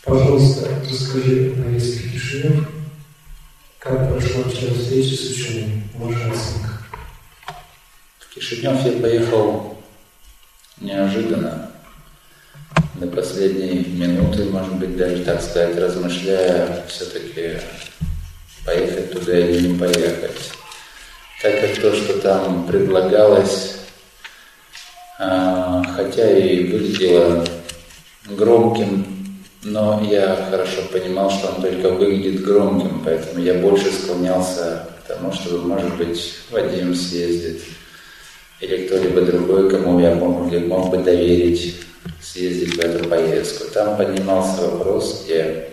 Пожалуйста, расскажи о Веске Кишинев, как прошла вчера встреча с ученым Можайсенко. В Кишинев я поехал неожиданно, до последней минуты, может быть, даже, так сказать, размышляя, все-таки поехать туда или не поехать. Так как то, что там предлагалось, хотя и выглядело громким, но я хорошо понимал, что он только выглядит громким, поэтому я больше склонялся к тому, чтобы, может быть, Вадим съездит, или кто-либо другой, кому я мог бы доверить съездить в эту поездку. Там поднимался вопрос, где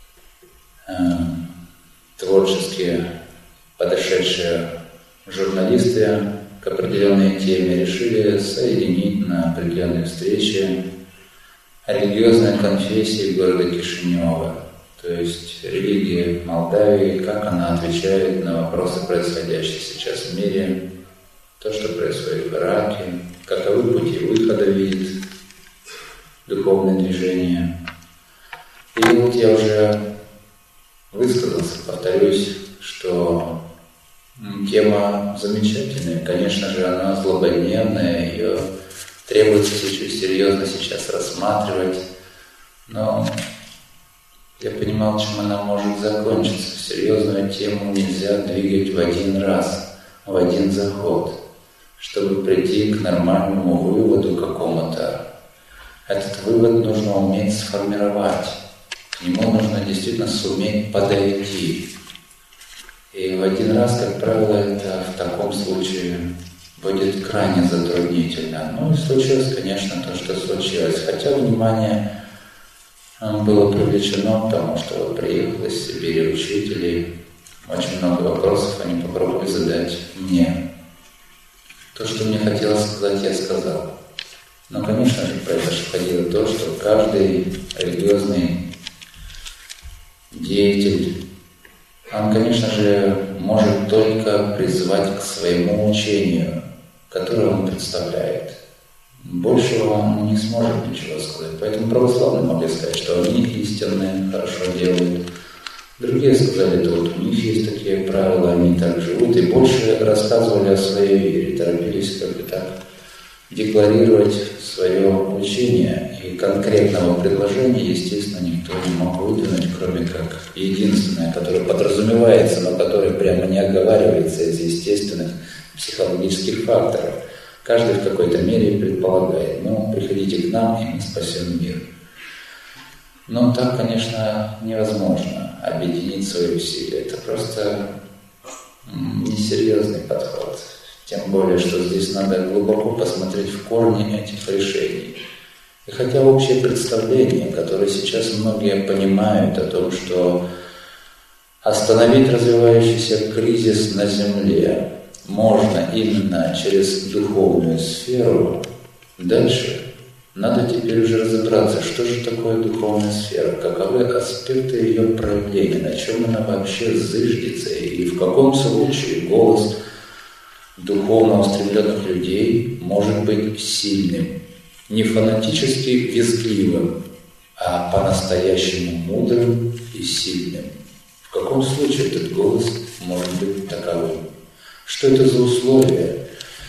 творчески подошедшие журналисты к определенной теме решили соединить на определенной встрече религиозные конфессии города Кишинева, то есть религия Молдавии, как она отвечает на вопросы, происходящие сейчас в мире, то, что происходит в Ираке, каковы пути выхода видит духовное движение. И вот я уже высказался, повторюсь, что тема замечательная, конечно же, она злободневная, ее требуется чуть-чуть серьезно сейчас рассматривать, но я понимал, чем она может закончиться. Серьезную тему нельзя двигать в один раз, в один заход, чтобы прийти к нормальному выводу какому-то. Этот вывод нужно уметь сформировать, к нему нужно действительно суметь подойти. И в один раз, как правило, это в таком случае будет крайне затруднительно. Ну и случилось, конечно, то, что случилось. Хотя внимание было привлечено, потому что вот приехал из Сибири учитель, очень много вопросов они попробовали задать мне. То, что мне хотелось сказать, я сказал. Но, конечно же, происходило то, что каждый религиозный деятель, он, конечно же, может только призвать к своему учению, которое он представляет. Большего он не сможет ничего сказать. Поэтому православные могли сказать, что они истинные, хорошо делают. Другие сказали, что вот у них есть такие правила, они так живут, и больше рассказывали о своей вере, торопились как бы так декларировать свое учение, и конкретного предложения, естественно, никто не мог выдвинуть, кроме как единственное, которое подразумевается, но которое прямо не оговаривается из естественных психологических факторов. Каждый в какой-то мере предполагает, приходите к нам, и мы спасем мир. Но так, конечно, невозможно объединить свои усилия. Это просто несерьезный подход. Тем более, что здесь надо глубоко посмотреть в корни этих решений. И хотя общее представление, которое сейчас многие понимают о том, что остановить развивающийся кризис на Земле можно именно через духовную сферу, дальше надо теперь уже разобраться, что же такое духовная сфера, каковы аспекты ее проявления, на чем она вообще зыждется, и в каком случае голос духовно устремленных людей может быть сильным, не фанатически визгливым, а по-настоящему мудрым и сильным. В каком случае этот голос может быть таковым? Что это за условия?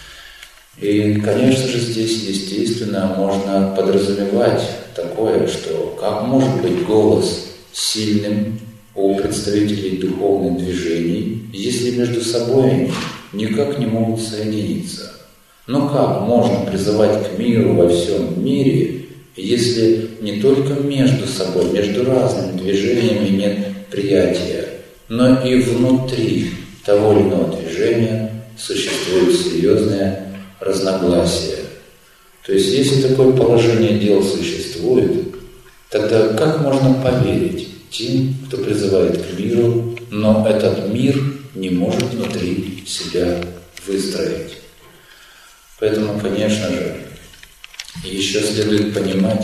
И, конечно же, здесь, естественно, можно подразумевать такое, что как может быть голос сильным у представителей духовных движений, если между собой они никак не могут соединиться. Но как можно призывать к миру во всем мире, если не только между собой, между разными движениями нет приятия, но и внутри того или иного движения существует серьезное разногласие. То есть, если такое положение дел существует, тогда как можно поверить тем, кто призывает к миру, но этот мир не может внутри себя выстроить? Поэтому, конечно же, еще следует понимать,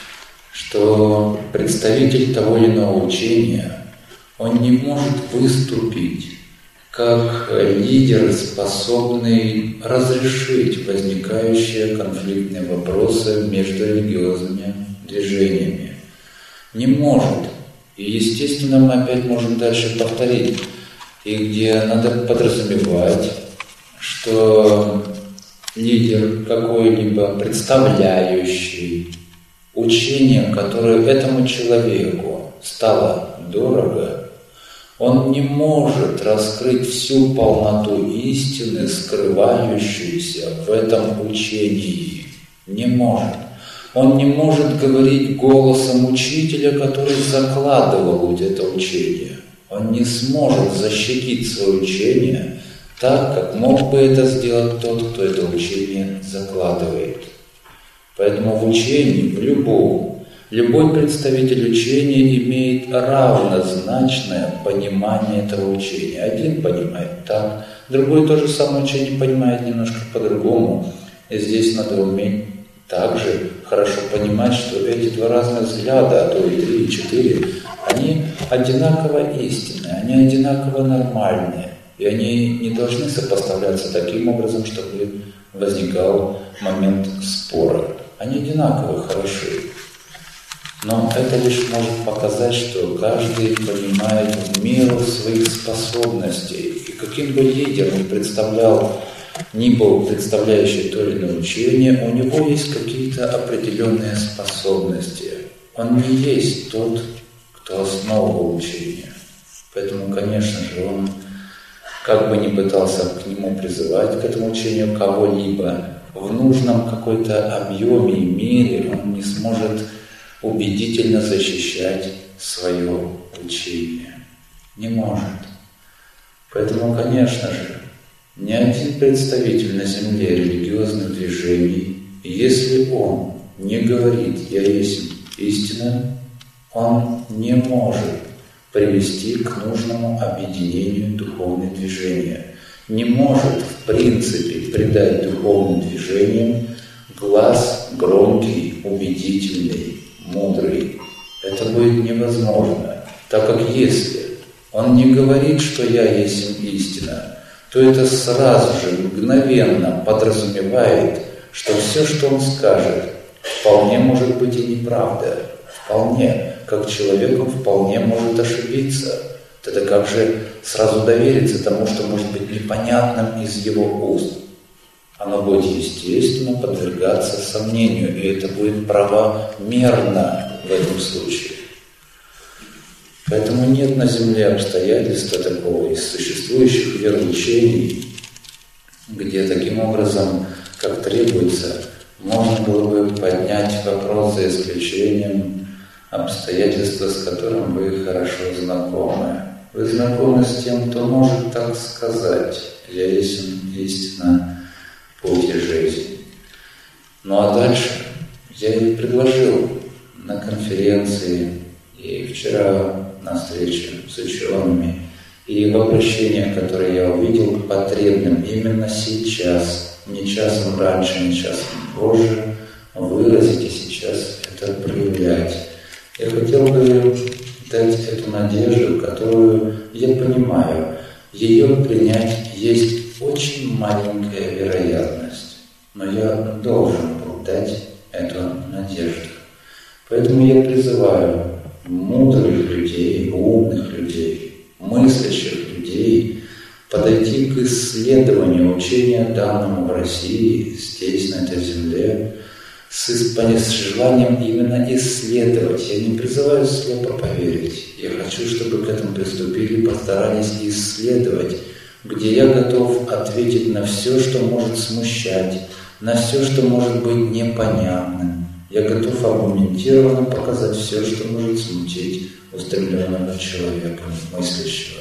что представитель того или иного учения, он не может выступить как лидер, способный разрешить возникающие конфликтные вопросы между религиозными движениями. Не может. И, естественно, мы опять можем дальше повторить. И где надо подразумевать, что лидер какой-либо, представляющий учение, которое этому человеку стало дорого, он не может раскрыть всю полноту истины, скрывающуюся в этом учении. Не может. Он не может говорить голосом учителя, который закладывал это учение. Он не сможет защитить свое учение так, как мог бы это сделать тот, кто это учение закладывает. Поэтому в учении, в любой представитель учения имеет равнозначное понимание этого учения. Один понимает так, другой то же самое учение понимает немножко по-другому. И здесь надо уметь также хорошо понимать, что эти два разных взгляда, а то и 3, и 4, они одинаково истинные, они одинаково нормальные. И они не должны сопоставляться таким образом, чтобы возникал момент спора. Они одинаково хороши. Но это лишь может показать, что каждый понимает в меру своих способностей. И каким бы лидером представлял, ни был представляющий то или иное учение, у него есть какие-то определенные способности. Он не есть тот, кто основа учения. Поэтому, конечно же, он, как бы ни пытался к нему призывать, к этому учению кого-либо, в нужном какой-то объеме и мере он не сможет убедительно защищать свое учение. Не может. Поэтому, конечно же, ни один представитель на земле религиозных движений, если он не говорит «Я есть истина», он не может привести к нужному объединению духовных движений, не может в принципе придать духовным движениям глас громкий, убедительный, мудрый. Это будет невозможно, так как если он не говорит, что «Я есть истина», то это сразу же, мгновенно подразумевает, что все, что он скажет, вполне может быть и неправда. Вполне, как человек, он вполне может ошибиться. Тогда как же сразу довериться тому, что может быть непонятным из его уст? Оно будет, естественно, подвергаться сомнению, и это будет правомерно в этом случае. Поэтому нет на земле обстоятельства такого из существующих вероучений, где таким образом, как требуется, можно было бы поднять вопрос за исключением обстоятельства, с которым вы хорошо знакомы. Вы знакомы с тем, кто может так сказать: «Я есть истина, путь и жизнь». Ну а дальше я и предложил на конференции и вчера на встрече с учеными, и в обращениях, которые я увидел, потребным именно сейчас, не часом раньше, не часом позже, выразить и сейчас это проявлять. Я хотел бы дать эту надежду, которую я понимаю, ее принять есть очень маленькая вероятность, но я должен был дать эту надежду. Поэтому я призываю мудрых людей, умных людей, мыслящих людей подойти к исследованию учения, данному в России, здесь, на этой земле, с желанием именно исследовать. Я не призываю слепо поверить. Я хочу, чтобы к этому приступили, постарались исследовать, где я готов ответить на все, что может смущать, на все, что может быть непонятным. Я готов аргументированно показать все, что может смутить устремленного человека, мыслящего.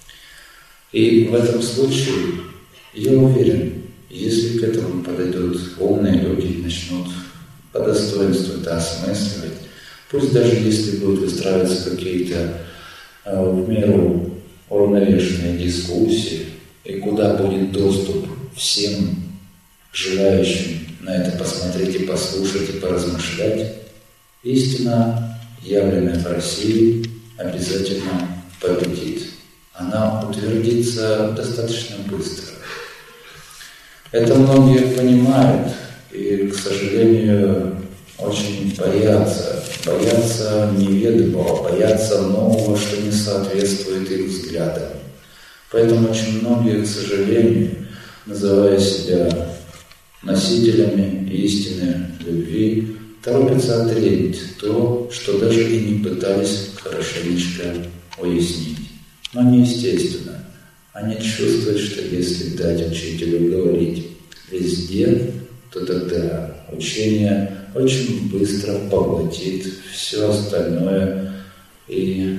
И в этом случае, я уверен, если к этому подойдут умные люди и начнут по достоинству это осмысливать, пусть даже если будут выстраиваться какие-то в меру уравновешенные дискуссии, и куда будет доступ всем желающим на это посмотреть и послушать и поразмышлять, истина, явленная в России, обязательно победит. Она утвердится достаточно быстро. Это многие понимают и, к сожалению, очень боятся боятся неведомого, боятся нового, что не соответствует их взглядам. Поэтому очень многие, к сожалению, называя себя носителями истины, любви, торопятся отринуть то, что даже и не пытались хорошенечко уяснить. Но неестественно. Они чувствуют, что если дать учителю говорить везде, то тогда учение очень быстро поглотит все остальное, и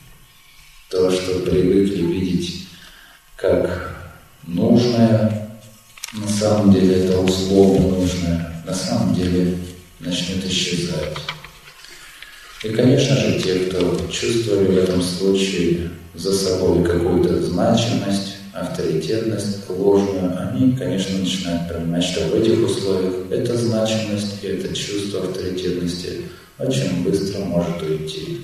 то, что привыкли видеть как нужное, на самом деле это условно нужное, на самом деле начнет исчезать. И, конечно же, те, кто чувствовали в этом случае за собой какую-то значимость, авторитетность ложную, они, конечно, начинают понимать, что в этих условиях эта значимость и это чувство авторитетности очень быстро может уйти.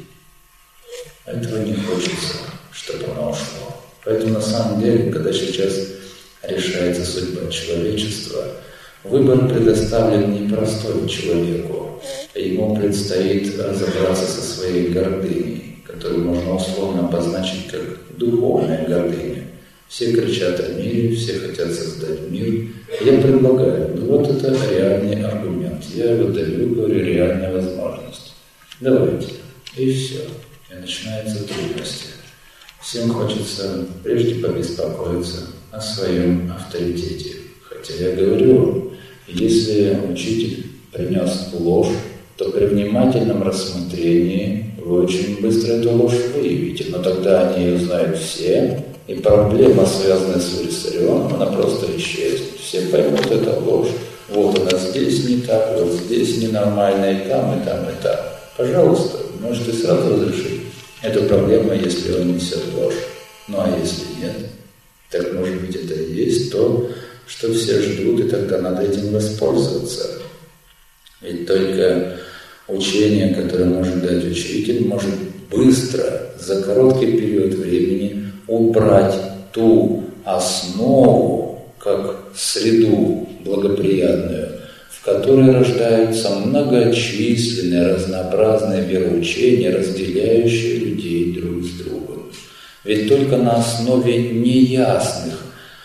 Этого не хочется, чтобы оно ушло. Поэтому на самом деле, когда сейчас решается судьба человечества, выбор предоставлен не простому человеку, а ему предстоит разобраться со своей гордыней, которую можно условно обозначить как духовная гордыня. Все кричат о мире, все хотят создать мир. Я предлагаю, вот это реальный аргумент. Я его даю, говорю, реальная возможность. Давайте. И все. И начинаются трудности. Всем хочется прежде побеспокоиться о своем авторитете. Хотя я говорю, если учитель принес ложь, то при внимательном рассмотрении вы очень быстро эту ложь выявите. Но тогда они ее знают все, и проблема, связанная с Виссарионом, она просто исчезнет. Все поймут, это ложь. Вот она здесь не так, вот здесь ненормально, и там, и там, и там. Пожалуйста, можете сразу разрешить эту проблему, если он несет ложь. Ну а если нет, так может быть это и есть то, что все ждут, и тогда надо этим воспользоваться. Ведь только учение, которое может дать учитель, может быстро, за короткий период времени убрать ту основу, как среду благоприятную, в которой рождаются многочисленные разнообразные вероучения, разделяющие людей друг с другом. Ведь только на основе неясных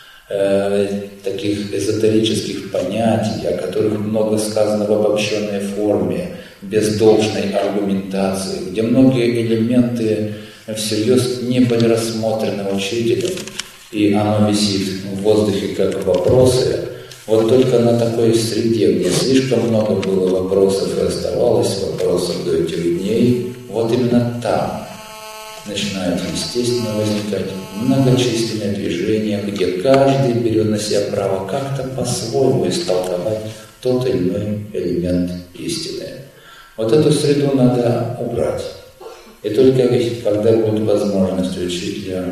таких эзотерических понятий, о которых много сказано в обобщенной форме, без должной аргументации, где многие элементы всерьез не были рассмотрены учителем, и оно висит в воздухе как вопросы. Вот только на такой среде, где слишком много было вопросов и оставалось вопросов до этих дней, вот именно там начинают естественно возникать многочисленные движения, где каждый берет на себя право как-то по-своему истолковать тот или иной элемент истины. Вот эту среду надо убрать. И только когда будет возможность у учителя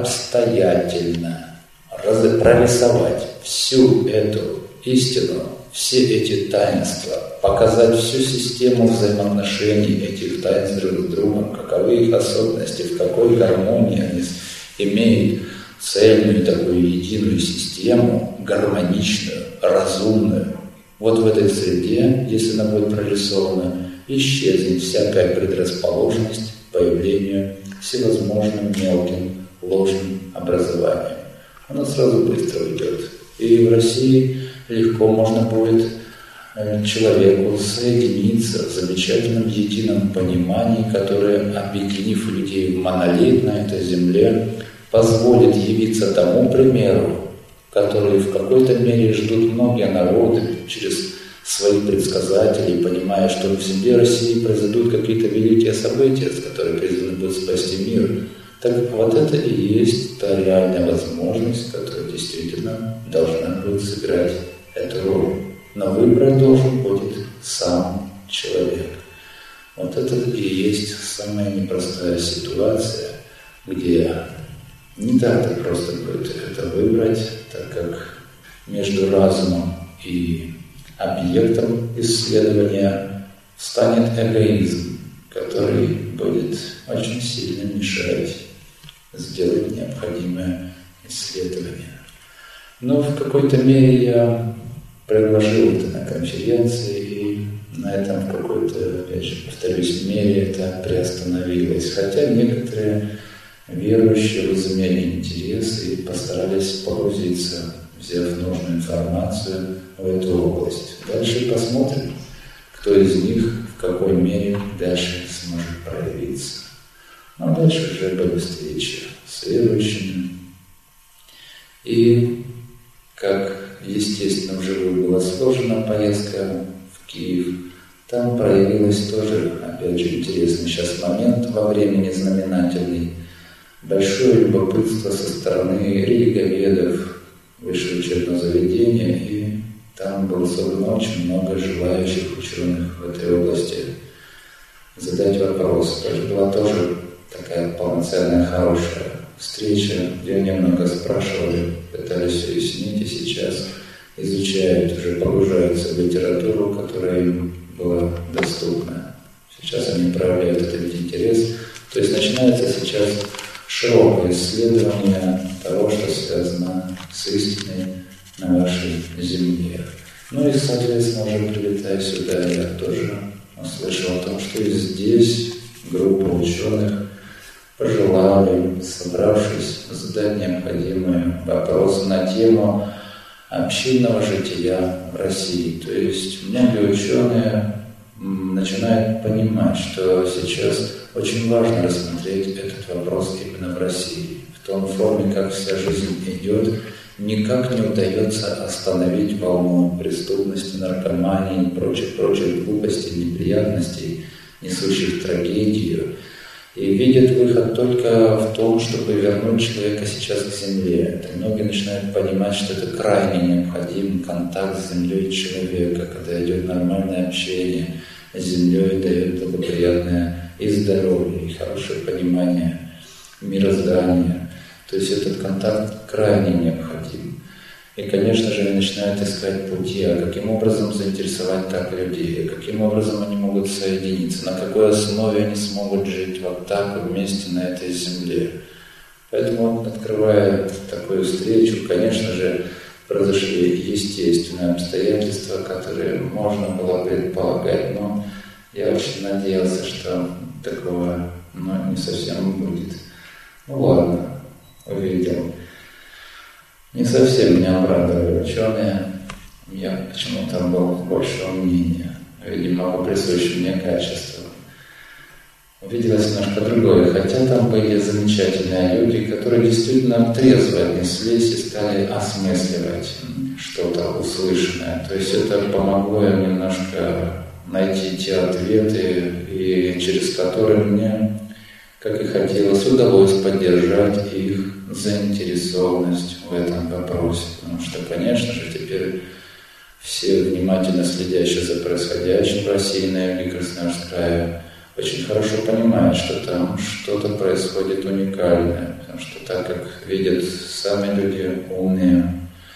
обстоятельно прорисовать всю эту истину, все эти таинства, показать всю систему взаимоотношений этих таинств друг с другом, каковы их особенности, в какой гармонии они имеют цельную такую единую систему, гармоничную, разумную. Вот в этой среде, если она будет прорисована, исчезнет всякая предрасположенность к появлению всевозможным мелким ложным образованием. Она сразу быстро уйдет. И в России легко можно будет человеку соединиться в замечательном едином понимании, которое, объединив людей в монолит на этой земле, позволит явиться тому примеру, который в какой-то мере ждут многие народы через своих предсказателей, понимая, что в земле России произойдут какие-то великие события, которые призваны будут спасти мир. Так вот это и есть та реальная возможность, которая действительно должна будет сыграть эту роль. Но выбрать должен будет сам человек. Вот это и есть самая непростая ситуация, где не так-то просто будет это выбрать, так как между разумом и объектом исследования станет эгоизм, который будет очень сильно мешать сделать необходимое исследование. Но в какой-то мере я предложил это на конференции, и на на этом в какой-то, опять же, повторюсь, мере это приостановилось. Хотя некоторые верующие возымели интерес и постарались погрузиться, взяв нужную информацию в эту область. Дальше посмотрим, кто из них в какой мере дальше сможет проявиться. Но дальше уже были встречи с верующими. И как естественно вживую была сложена поездка в Киев, там проявилось тоже, опять же, интересный сейчас момент во времени знаменательный. Большое любопытство со стороны религоведов высшего учебного заведения, и там было собрано очень много желающих ученых в этой области задать вопрос. Это была тоже такая полноценная, хорошая встреча, где немного спрашивали, пытались уяснить, и сейчас изучают, уже погружаются в литературу, которая им была доступна. Сейчас они проявляют этот интерес. То есть начинается сейчас широкое исследование того, что связано с истиной на вашей земле. Ну и, соответственно, уже прилетая сюда, я тоже услышал о том, что и здесь группа ученых пожелали, собравшись, задать необходимые вопросы на тему общинного жития в России. То есть многие ученые начинают понимать, что сейчас очень важно рассмотреть этот вопрос именно в России. В том форме, как вся жизнь идет, никак не удается остановить волну преступности, наркомании и прочих глупостей, неприятностей, несущих трагедию. И видят выход только в том, чтобы вернуть человека сейчас к земле. Это многие начинают понимать, что это крайне необходим контакт с землей человека, когда идет нормальное общение с землей, дает благоприятное и здоровье, и хорошее понимание мироздания. То есть этот контакт крайне необходим. И, конечно же, они начинают искать пути, а каким образом заинтересовать так людей, каким образом они могут соединиться, на какой основе они смогут жить вот так вместе на этой земле. Поэтому, открывая такую встречу, конечно же, произошли естественные обстоятельства, которые можно было предполагать, но я очень надеялся, что такого не совсем будет. Ну ладно, увидел. Не совсем меня обрадовали ученые. Я почему-то был большего мнения, видимо, по присущим мне качествам. Увиделось немножко другое, хотя там были замечательные люди, которые действительно трезво отнеслись и стали осмысливать что-то услышанное. То есть это помогло им немножко найти те ответы, и через которые мне, как и хотелось, удалось поддержать их заинтересованность в этом вопросе. Потому что, конечно же, теперь все внимательно следящие за происходящим в России, на юге Красноярского края, очень хорошо понимают, что там что-то происходит уникальное. Потому что так как видят сами люди умные,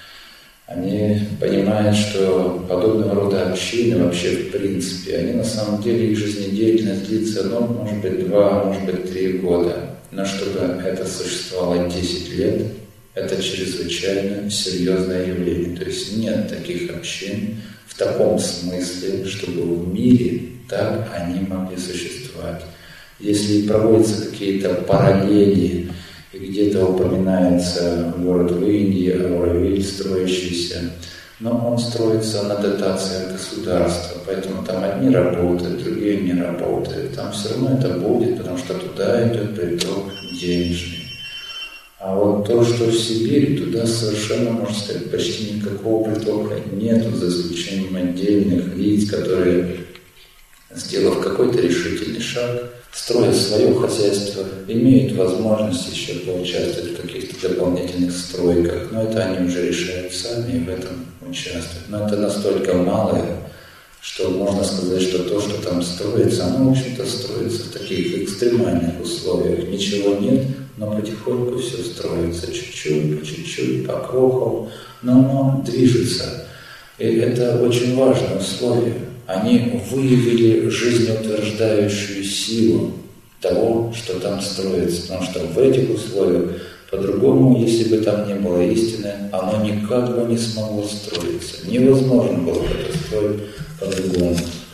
они понимают, что подобного рода общины вообще в принципе, они на самом деле, их жизнедеятельность длится, может быть, 2, может быть, 3 года. Но чтобы это существовало 10 лет, это чрезвычайно серьезное явление. То есть нет таких общин в таком смысле, чтобы в мире так они могли существовать. Если проводятся какие-то параллели, и где-то упоминается город в Индии, Ауравиль строящийся, но он строится на дотациях государства, поэтому там одни работают, другие не работают. Там все равно это будет, потому что туда идет приток денежный. А вот то, что в Сибири, туда совершенно, можно сказать, почти никакого притока нету, за исключением отдельных лиц, которые, сделав какой-то решительный шаг, строя свое хозяйство, имеют возможность еще поучаствовать в каких-то дополнительных стройках, но это они уже решают сами и в этом участвуют. Но это настолько малое, что можно сказать, что то, что там строится, оно, в общем-то, строится в таких экстремальных условиях. Ничего нет, но потихоньку все строится, чуть-чуть, по чуть-чуть, по крохам, но оно движется. И это очень важное условие. Они выявили жизнеутверждающую силу того, что там строится. Потому что в этих условиях, по-другому, если бы там не было истины, оно никак бы не смогло строиться. Невозможно было бы это строить по-другому.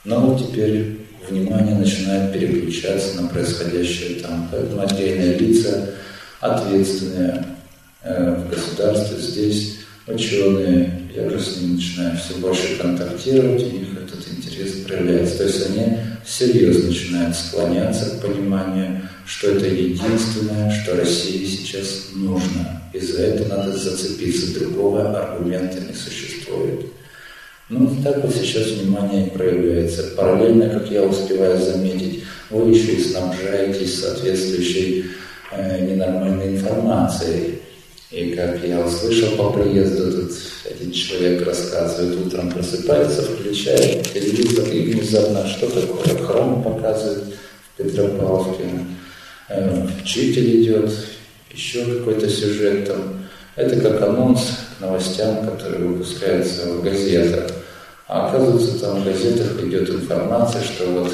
Но вот теперь внимание начинает переключаться на происходящее там. Поэтому отдельные лица, ответственные в государстве здесь, ученые, я уже с ними начинаю все больше контактировать, у них этот интерес проявляется. То есть они всерьез начинают склоняться к пониманию, что это единственное, что России сейчас нужно. И за это надо зацепиться, другого аргумента не существует. Ну, так вот сейчас внимание проявляется. Параллельно, как я успеваю заметить, вы еще и снабжаетесь соответствующей ненормальной информацией. И как я услышал по приезду, тут один человек рассказывает, утром просыпается, включает телевизор, и внезапно что такое? Храм показывает в Петропавловске, учитель идет, еще какой-то сюжет там. Это как анонс к новостям, которые выпускаются в газетах. А оказывается, там в газетах идет информация, что вот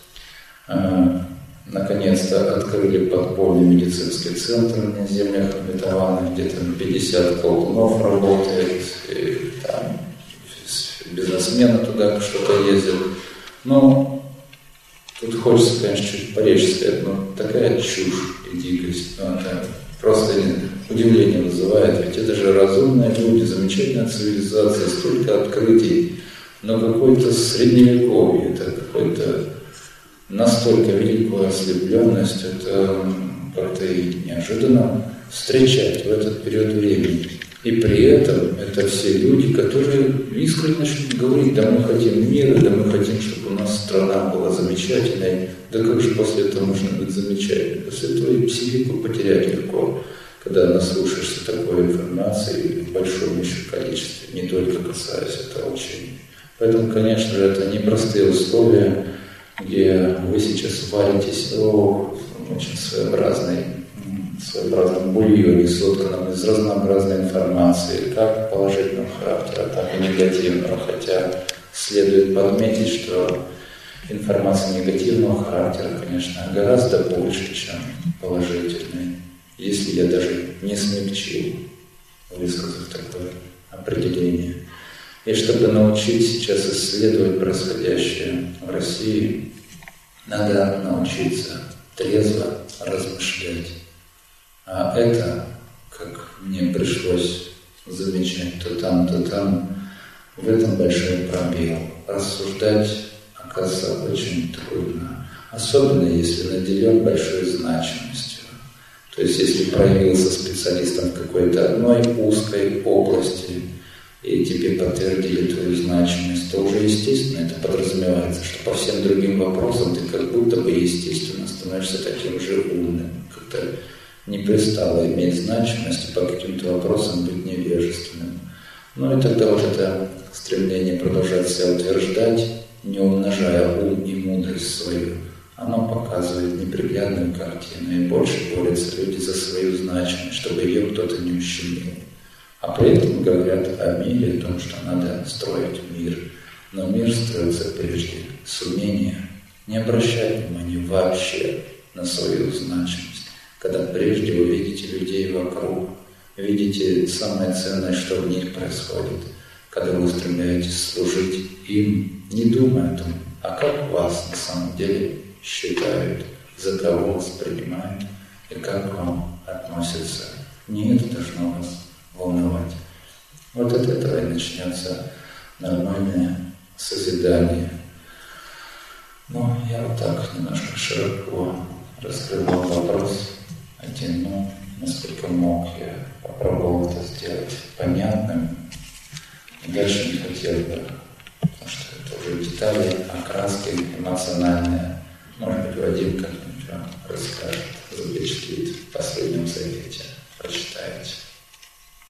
наконец-то открыли подпольный медицинский центр на землях обетованных, где там 50 колдунов работает, и там бизнесмены туда что-то ездят. Ну, тут хочется, конечно, чуть поречь сказать, но такая чушь и дикость, ну, это просто удивление вызывает, ведь это же разумные люди, замечательная цивилизация, столько открытий, но какое-то средневековье, это какой-то настолько великую ослепленность, это как-то и неожиданно встречать в этот период времени. И при этом это все люди, которые искренне начнут говорить, да мы хотим мира, да мы хотим, чтобы у нас страна была замечательной. Да как же после этого можно быть замечательной? После этого и психику потерять легко, когда наслушаешься такой информации в большом еще количестве, не только касаясь этого учения. Поэтому, конечно же, это непростые условия, где вы сейчас варитесь в очень своеобразном бульоне, сотканном из разнообразной информации, как положительного характера, так и негативного. Хотя следует подметить, что информация негативного характера, конечно, гораздо больше, чем положительной, если я даже не смягчил, высказав такое определение. И чтобы научить сейчас исследовать происходящее в России, надо научиться трезво размышлять. А это, как мне пришлось замечать то там, в этом большой пробел. Рассуждать, оказывается, очень трудно. Особенно, если наделен большой значимостью. То есть, если проявился специалистом в какой-то одной узкой области, и тебе подтвердили твою значимость, то уже естественно это подразумевается, что по всем другим вопросам ты как будто бы естественно становишься таким же умным. Как-то не пристало иметь значимость и по каким-то вопросам быть невежественным. Ну и тогда вот это стремление продолжать себя утверждать, не умножая ум и мудрость свою, оно показывает неприглядную картину, и больше борются люди за свою значимость, чтобы ее кто-то не ущемил. А при этом говорят о мире, о том, что надо строить мир. Но мир строится прежде с умения не обращать внимания вообще на свою значимость. Когда прежде вы видите людей вокруг, видите самое ценное, что в них происходит, когда вы устремляетесь служить им, не думая о том, а как вас на самом деле считают, за кого вас принимают и как к вам относятся. Не это должно вас волновать. Вот от этого и начнется нормальное созидание. Ну, я вот так немножко широко раскрывал вопрос один, но насколько мог, я попробовал это сделать понятным. И дальше не хотел бы, потому что это уже детали, окраски эмоциональные. Может быть, Вадим как-нибудь вам расскажет, запечатлит в последнем завете. Прочитаете.